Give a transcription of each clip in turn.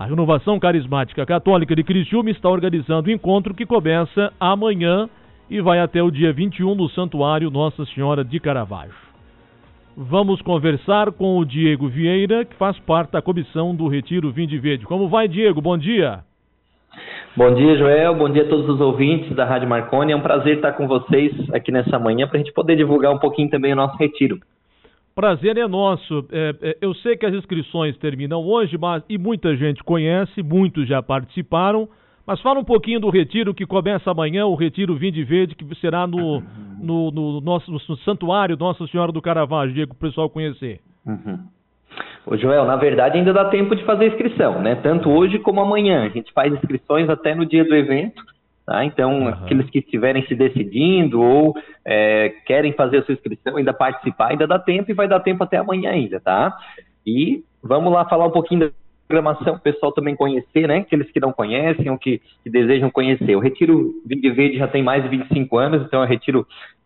A Renovação Carismática Católica de Criciúma está organizando o encontro que começa amanhã e vai até o dia 21 no Santuário Nossa Senhora de Caravaggio. Vamos conversar com o Diego Vieira, que faz parte da comissão do Retiro Vinde Verde. Como vai, Diego? Bom dia. Bom dia, Joel. Bom dia a todos os ouvintes da Rádio Marconi. É um prazer estar com vocês aqui nessa manhã para a gente poder divulgar um pouquinho também o nosso retiro. Prazer é nosso. Eu sei que as inscrições terminam hoje, e muita gente conhece, muitos já participaram, mas fala um pouquinho do retiro que começa amanhã, o Retiro Vinde Verde, que será no Santuário Nossa Senhora do Caravaggio, Diego, para o pessoal conhecer. Ô, Joel, na verdade ainda dá tempo de fazer inscrição, né? Tanto hoje como amanhã. A gente faz inscrições até no dia do evento. Tá? Então, aqueles que estiverem se decidindo ou querem fazer a sua inscrição, ainda participar, ainda dá tempo e vai dar tempo até amanhã ainda, tá? E vamos lá falar um pouquinho da programação, o pessoal também conhecer, né? Aqueles que não conhecem ou que desejam conhecer. O Retiro Vinde Verde já tem mais de 25 anos, então é um retiro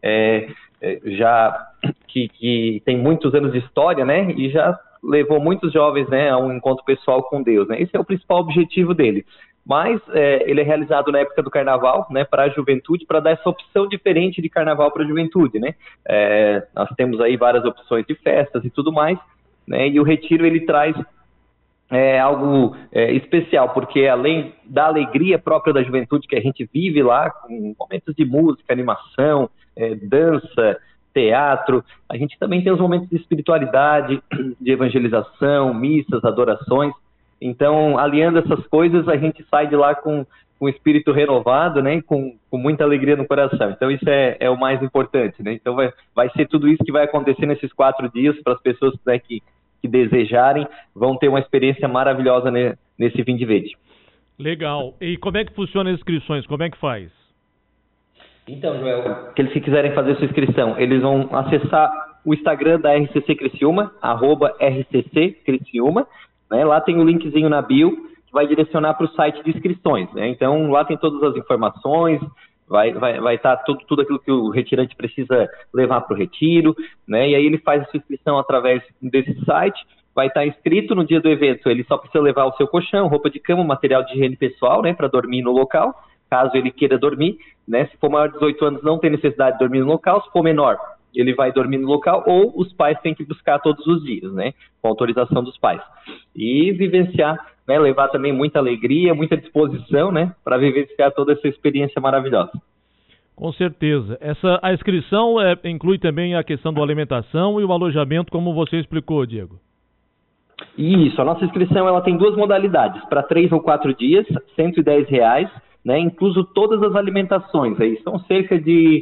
já que tem muitos anos de história, né? E já levou muitos jovens, né, a um encontro pessoal com Deus, né? Esse é o principal objetivo dele. Mas ele é realizado na época do carnaval, né, para a juventude, para dar essa opção diferente de carnaval para a juventude, né? Nós temos aí várias opções de festas e tudo mais, né? E o retiro ele traz algo especial, porque além da alegria própria da juventude que a gente vive lá, com momentos de música, animação, dança, teatro, a gente também tem os momentos de espiritualidade, de evangelização, missas, adorações. Então, aliando essas coisas, a gente sai de lá com o espírito renovado, né, com muita alegria no coração. Então, isso é o mais importante, né? Então, vai ser tudo isso que vai acontecer nesses 4 dias para as pessoas, né, que desejarem, vão ter uma experiência maravilhosa nesse Vinde Verde. Legal. E como é que funciona as inscrições? Como é que faz? Então, Joel, aqueles que quiserem fazer sua inscrição, eles vão acessar o Instagram da RCC Criciúma, @RCC Criciúma, né? Lá tem o linkzinho na bio que vai direcionar para o site de inscrições, né? Então lá tem todas as informações, vai estar tudo aquilo que o retirante precisa levar para o retiro, né? E aí ele faz a sua inscrição através desse site, vai estar inscrito no dia do evento, ele só precisa levar o seu colchão, roupa de cama, material de higiene pessoal, né, para dormir no local, caso ele queira dormir, né? Se for maior de 18 anos não tem necessidade de dormir no local, se for menor ele vai dormir no local, ou os pais têm que buscar todos os dias, né, com autorização dos pais. E vivenciar, né, levar também muita alegria, muita disposição, né, para vivenciar toda essa experiência maravilhosa. Com certeza. A inscrição inclui também a questão da alimentação e o alojamento, como você explicou, Diego. Isso, a nossa inscrição ela tem 2 modalidades, para 3 ou 4 dias, R$110, né, incluso todas as alimentações, aí são cerca de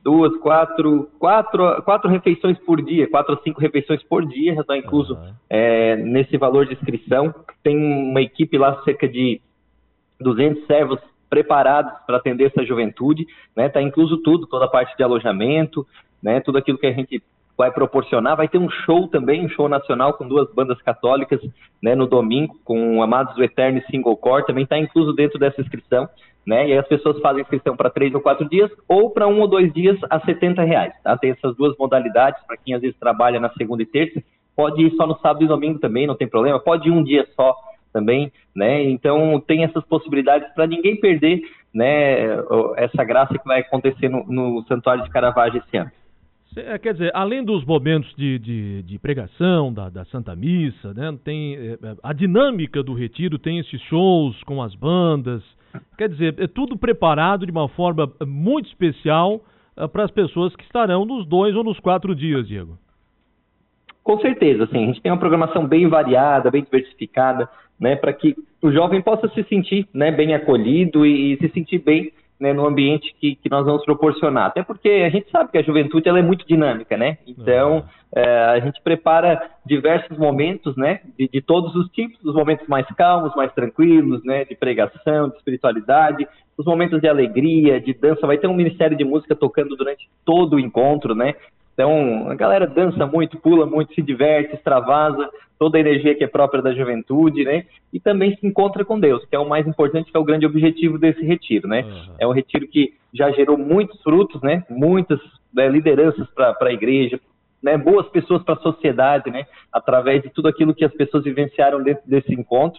4 refeições por dia, 4 a 5 refeições por dia, já está incluso nesse valor de inscrição. Tem uma equipe lá, cerca de 200 servos preparados para atender essa juventude, né? Está incluso tudo, toda a parte de alojamento, né? Tudo aquilo que a gente vai proporcionar. Vai ter um show também, um show nacional com 2 bandas católicas, né, no domingo, com Amados do Eterno e Single Core, também está incluso dentro dessa inscrição, né? E aí as pessoas fazem inscrição para 3 ou 4 dias ou para 1 ou 2 dias a R$70, tá? Tem essas 2 modalidades, para quem às vezes trabalha na segunda e terça, pode ir só no sábado e domingo também, não tem problema, pode ir um dia só também, né? Então tem essas possibilidades para ninguém perder, né, essa graça que vai acontecer no Santuário de Caravaggio esse ano. Quer dizer, além dos momentos de pregação, da Santa Missa, né, tem a dinâmica do retiro, tem esses shows com as bandas, quer dizer, é tudo preparado de uma forma muito especial para as pessoas que estarão nos 2 ou nos 4 dias, Diego. Com certeza, sim. A gente tem uma programação bem variada, bem diversificada, né, para que o jovem possa se sentir, né, bem acolhido e se sentir bem, né, no ambiente que nós vamos proporcionar. Até porque a gente sabe que a juventude ela é muito dinâmica, né? Então, a gente prepara diversos momentos, né, de todos os tipos, os momentos mais calmos, mais tranquilos, né, de pregação, de espiritualidade, os momentos de alegria, de dança. Vai ter um ministério de música tocando durante todo o encontro, né? Então, a galera dança muito, pula muito, se diverte, extravasa, toda a energia que é própria da juventude, né? E também se encontra com Deus, que é o mais importante, que é o grande objetivo desse retiro, né? É um retiro que já gerou muitos frutos, né? Muitas lideranças para a igreja, né? Boas pessoas para a sociedade, né? Através de tudo aquilo que as pessoas vivenciaram dentro desse encontro.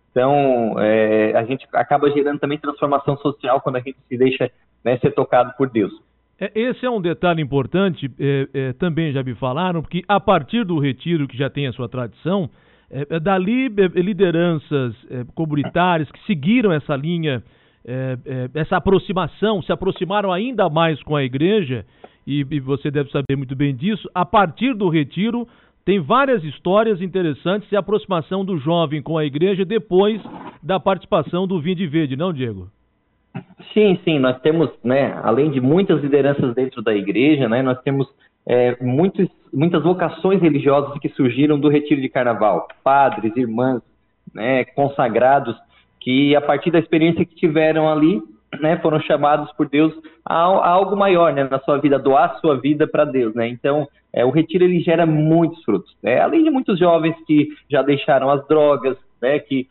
Então, a gente acaba gerando também transformação social quando a gente se deixa, né, ser tocado por Deus. Esse é um detalhe importante, também já me falaram, porque a partir do retiro, que já tem a sua tradição, dali lideranças comunitárias que seguiram essa linha, essa aproximação, se aproximaram ainda mais com a igreja, e você deve saber muito bem disso. A partir do retiro, tem várias histórias interessantes de aproximação do jovem com a igreja depois da participação do Vinde Verde, não, Diego? Sim, nós temos, né, além de muitas lideranças dentro da igreja, né, nós temos muitas vocações religiosas que surgiram do retiro de carnaval, padres, irmãs, né, consagrados, que a partir da experiência que tiveram ali, né, foram chamados por Deus a algo maior, né, na sua vida, doar a sua vida para Deus, né? Então, o retiro ele gera muitos frutos, né? Além de muitos jovens que já deixaram as drogas, né, que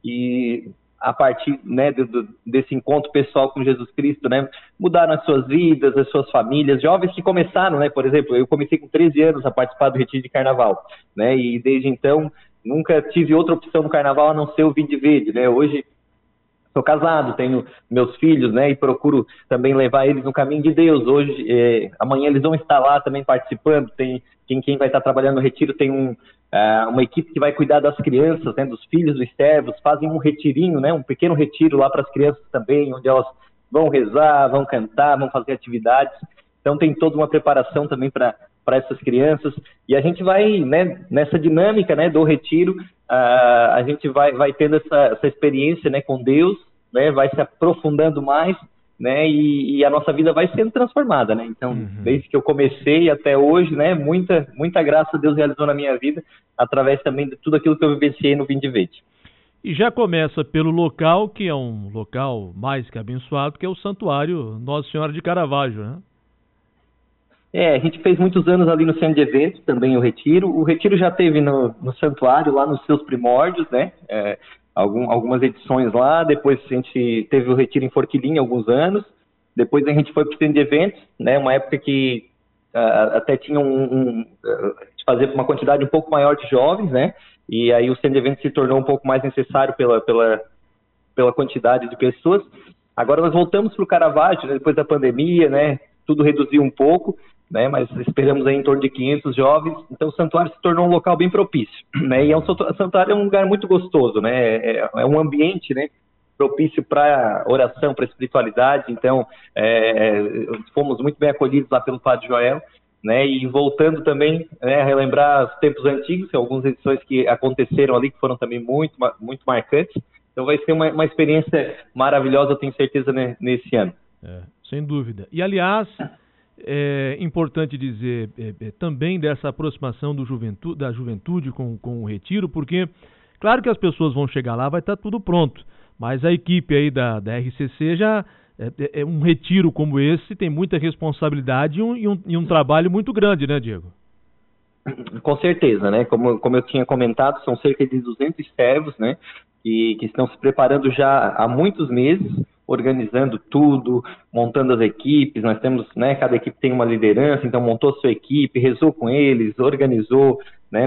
a partir, né, desse encontro pessoal com Jesus Cristo, né, mudaram as suas vidas, as suas famílias, jovens que começaram, né, por exemplo, eu comecei com 13 anos a participar do retiro de carnaval, né, e desde então nunca tive outra opção no carnaval a não ser o Vinde Verde, né. Hoje sou casado, tenho meus filhos, né, e procuro também levar eles no caminho de Deus. Hoje, amanhã eles vão estar lá também participando. Tem quem vai estar trabalhando no retiro, tem uma equipe que vai cuidar das crianças, né, dos filhos dos servos, fazem um retirinho, né, um pequeno retiro lá para as crianças também, onde elas vão rezar, vão cantar, vão fazer atividades. Então tem toda uma preparação também para essas crianças, e a gente vai, né, nessa dinâmica, né, do retiro, a gente vai tendo essa experiência, né, com Deus, né, vai se aprofundando mais, né, e a nossa vida vai sendo transformada, né. Então, desde que eu comecei até hoje, né, muita graça Deus realizou na minha vida, através também de tudo aquilo que eu vivenciei no Vinde Verde. E já começa pelo local, que é um local mais que abençoado, que é o Santuário Nossa Senhora de Caravaggio, né? A gente fez muitos anos ali no centro de eventos, também o retiro. O retiro já teve no santuário, lá nos seus primórdios, né? Algumas edições lá. Depois a gente teve o retiro em Forquilinha alguns anos. Depois a gente foi para o centro de eventos, né? Uma época que até tinha fazer uma quantidade um pouco maior de jovens, né? E aí o centro de eventos se tornou um pouco mais necessário pela quantidade de pessoas. Agora nós voltamos para o Caravaggio, né? Depois da pandemia, né? Tudo reduziu um pouco, né, mas esperamos aí em torno de 500 jovens, então o santuário se tornou um local bem propício, né, e o santuário é um lugar muito gostoso, né, é um ambiente, né, propício para oração, para espiritualidade, então fomos muito bem acolhidos lá pelo Padre Joel, né, e voltando também, né, a relembrar os tempos antigos, algumas edições que aconteceram ali, que foram também muito marcantes, então vai ser uma experiência maravilhosa, eu tenho certeza, né, nesse ano. Sem dúvida. E, aliás, é importante dizer também dessa aproximação da juventude com o retiro, porque, claro que as pessoas vão chegar lá, vai estar tudo pronto, mas a equipe aí da RCC já um retiro como esse tem muita responsabilidade e um trabalho muito grande, né, Diego? Com certeza, né? Como eu tinha comentado, são cerca de 200 servos, né, que estão se preparando já há muitos meses, organizando tudo, montando as equipes. Nós temos, né, cada equipe tem uma liderança, então montou a sua equipe, rezou com eles, organizou, né,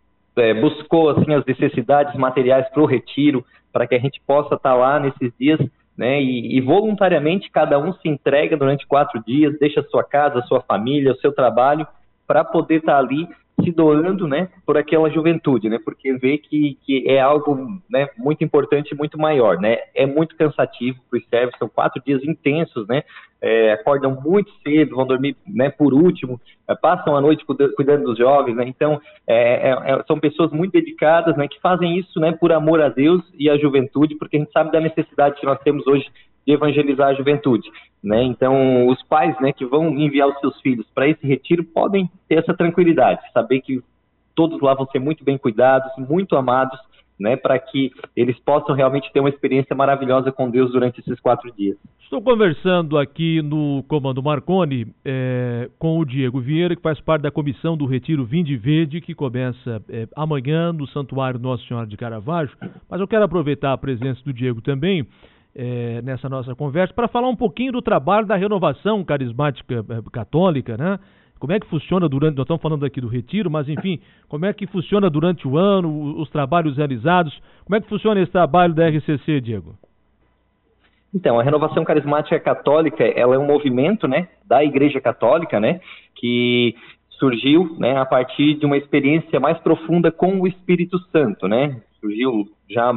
buscou assim as necessidades materiais para o retiro, para que a gente possa estar lá nesses dias, né, e voluntariamente cada um se entrega durante 4 dias, deixa a sua casa, a sua família, o seu trabalho, para poder estar ali se doando, né, por aquela juventude, né, porque vê que é algo, né, muito importante, muito maior, né, é muito cansativo para os servos, são 4 dias intensos, né, acordam muito cedo, vão dormir, né, por último, passam a noite cuidando dos jovens, né, então são pessoas muito dedicadas, né, que fazem isso, né, por amor a Deus e à juventude, porque a gente sabe da necessidade que nós temos hoje de evangelizar a juventude, né? Então os pais, né, que vão enviar os seus filhos para esse retiro podem ter essa tranquilidade, saber que todos lá vão ser muito bem cuidados, muito amados, né, para que eles possam realmente ter uma experiência maravilhosa com Deus durante esses 4 dias. Estou conversando aqui no Comando Marconi com o Diego Vieira, que faz parte da comissão do Retiro Vinde Verde, que começa amanhã no Santuário Nossa Senhora de Caravaggio, mas eu quero aproveitar a presença do Diego também nessa nossa conversa para falar um pouquinho do trabalho da renovação carismática católica, né? Como é que funciona durante, nós estamos falando aqui do retiro, mas enfim, como é que funciona durante o ano, os trabalhos realizados, como é que funciona esse trabalho da RCC, Diego? Então, a Renovação Carismática Católica, ela é um movimento, né, da Igreja Católica, né, que surgiu, né, a partir de uma experiência mais profunda com o Espírito Santo, né, surgiu já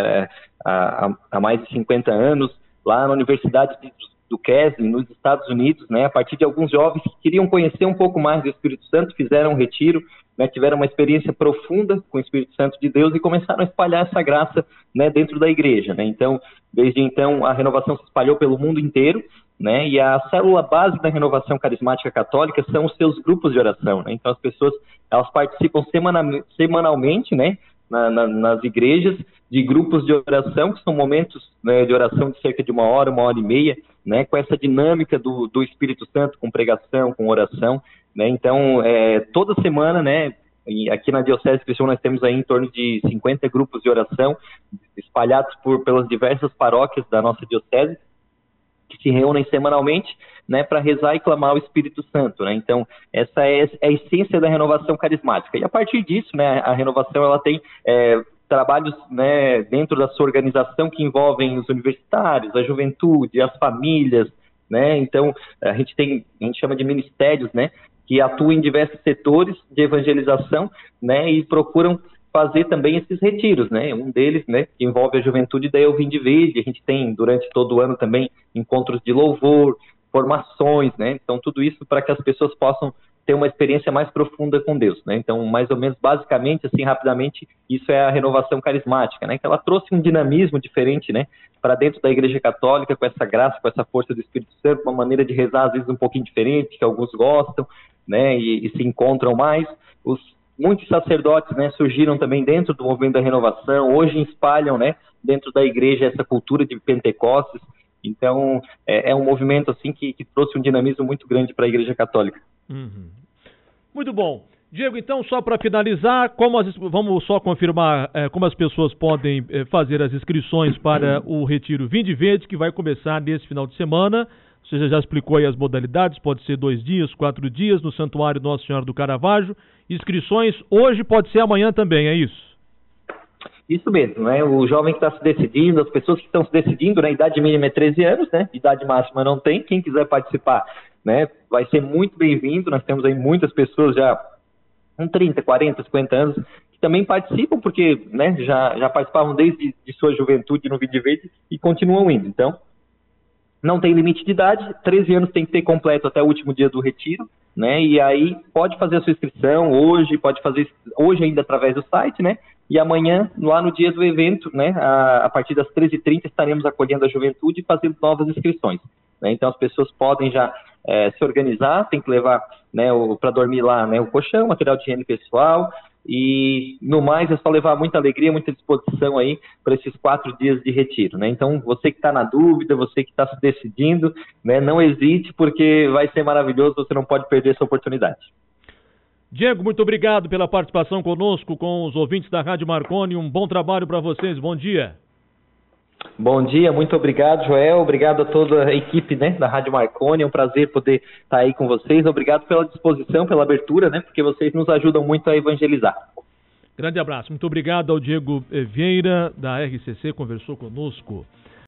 há mais de 50 anos, lá na Universidade do Kesley, nos Estados Unidos, né, a partir de alguns jovens que queriam conhecer um pouco mais do Espírito Santo, fizeram um retiro, né, tiveram uma experiência profunda com o Espírito Santo de Deus e começaram a espalhar essa graça, né, dentro da igreja, né. Então, desde então, a renovação se espalhou pelo mundo inteiro, né, e a célula base da Renovação Carismática Católica são os seus grupos de oração, né. Então, as pessoas, elas participam semanalmente, né, nas igrejas, de grupos de oração, que são momentos, né, de oração de cerca de 1 hora e meia, né, com essa dinâmica do Espírito Santo, com pregação, com oração, né. Então, toda semana, né, e aqui na Diocese de Criciúma nós temos aí em torno de 50 grupos de oração espalhados pelas diversas paróquias da nossa Diocese, que se reúnem semanalmente, né, para rezar e clamar o Espírito Santo, né. Então, essa é a essência da renovação carismática. E a partir disso, né, a renovação ela tem trabalhos, né, dentro da sua organização que envolvem os universitários, a juventude, as famílias, né. Então, a gente chama de ministérios, né, que atuam em diversos setores de evangelização, né, e procuram fazer também esses retiros, né, um deles, né, que envolve a juventude da Eu Vim de Verde. A gente tem durante todo o ano também encontros de louvor, formações, né, então tudo isso para que as pessoas possam ter uma experiência mais profunda com Deus, né. Então, mais ou menos, basicamente, assim, rapidamente, isso é a renovação carismática, né, que ela trouxe um dinamismo diferente, né, para dentro da Igreja Católica, com essa graça, com essa força do Espírito Santo, uma maneira de rezar, às vezes, um pouquinho diferente, que alguns gostam, né, e se encontram mais. Muitos sacerdotes, né, surgiram também dentro do movimento da renovação, hoje espalham, né, dentro da igreja essa cultura de Pentecostes. Então, é um movimento assim que trouxe um dinamismo muito grande para a Igreja Católica. Uhum. Muito bom. Diego, então, só para finalizar, vamos só confirmar como as pessoas podem fazer as inscrições para o Retiro Vim de Verde, que vai começar nesse final de semana. Você já explicou aí as modalidades, pode ser 2 dias, 4 dias, no Santuário Nossa Senhora do Caravaggio. Inscrições hoje, pode ser amanhã também, é isso? Isso mesmo, né? O jovem que está se decidindo, as pessoas que estão se decidindo, né? A idade mínima é 13 anos, né? Idade máxima não tem. Quem quiser participar, né, vai ser muito bem-vindo. Nós temos aí muitas pessoas já com 30, 40, 50 anos que também participam, porque, né, já participavam desde de sua juventude no Vim de Verde e continuam indo. Então, não tem limite de idade, 13 anos tem que ter completo até o último dia do retiro, né? E aí pode fazer a sua inscrição hoje, pode fazer hoje ainda através do site, né? E amanhã, lá no dia do evento, né, a partir das 13h30, estaremos acolhendo a juventude e fazendo novas inscrições, né? Então as pessoas podem já se organizar, tem que levar, né, para dormir lá, né, o colchão, material de higiene pessoal, e no mais é só levar muita alegria, muita disposição aí para esses 4 dias de retiro, né? Então você que está na dúvida, você que está se decidindo, né, não hesite, porque vai ser maravilhoso, você não pode perder essa oportunidade. Diego, muito obrigado pela participação conosco, com os ouvintes da Rádio Marconi. Um bom trabalho para vocês, bom dia. Bom dia, muito obrigado, Joel, obrigado a toda a equipe, né, da Rádio Marconi, é um prazer poder estar aí com vocês, obrigado pela disposição, pela abertura, né, porque vocês nos ajudam muito a evangelizar. Grande abraço, muito obrigado ao Diego Vieira, da RCC, conversou conosco.